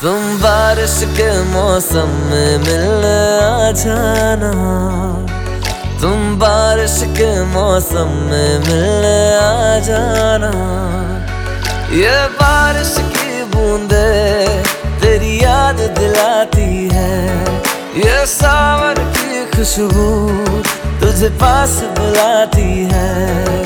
तुम बारिश के मौसम में मिलने आ जाना। तुम बारिश के मौसम में मिलने आ जाना। ये बारिश की बूंदे तेरी याद दिलाती है। ये सावन की खुशबू तुझे पास बुलाती है।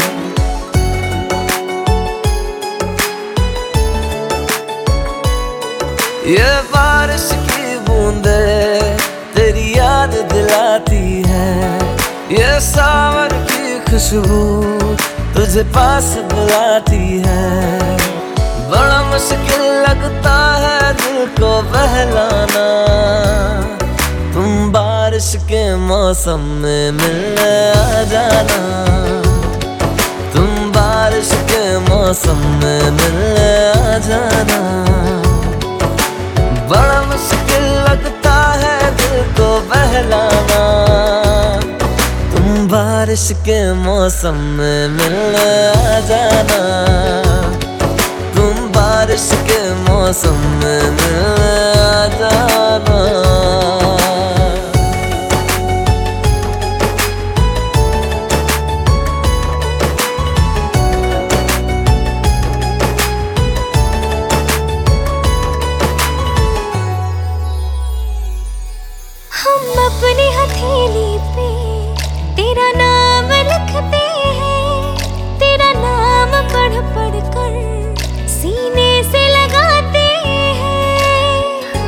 ये बारिश की बूंदे तेरी याद दिलाती है। ये सावन की खुशबू तुझे पास बुलाती है। बड़ा मुश्किल लगता है दिल को बहलाना। तुम बारिश के मौसम में मिलने आ जाना। तुम बारिश के मौसम में मिलने आ जाना। बड़ा मुश्किल लगता है दिल को बहलाना। तुम बारिश के मौसम में मिलने आ जाना। तुम बारिश के मौसम में मिलने आ जाना। हम अपनी हथेली पे तेरा नाम लिखते हैं। तेरा नाम पढ़ पढ़ कर सीने से लगाते हैं।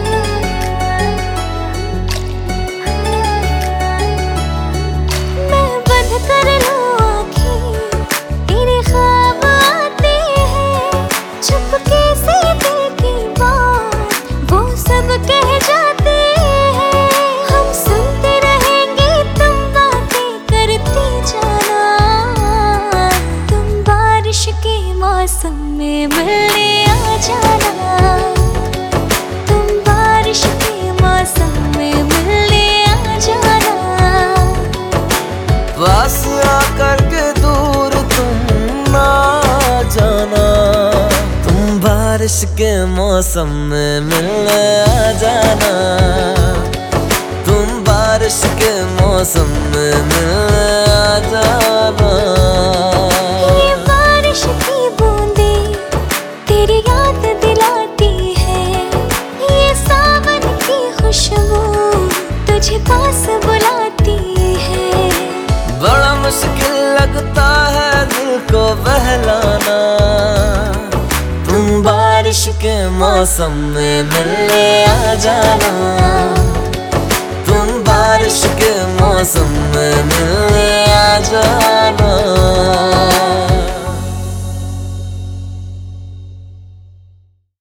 मैं बंद कर लूं आँखें तेरे ख्वाब आते हैं। चुपके से दिल की बात वो सब कह जाते हैं। मौसम में मिलने आ जाना। तुम बारिश के मौसम में मिलने आ जाना। पास आकर के दूर तुम ना जाना। तुम बारिश के मौसम में मिलने आ जाना। तुम बारिश के मौसम में मिलने आ जाना। तुझे पास बुलाती है। बड़ा मुश्किल लगता है दिल को बहलाना। तुम बारिश के मौसम में मिलने आ जाना। तुम बारिश के मौसम में मिलने आ जाना।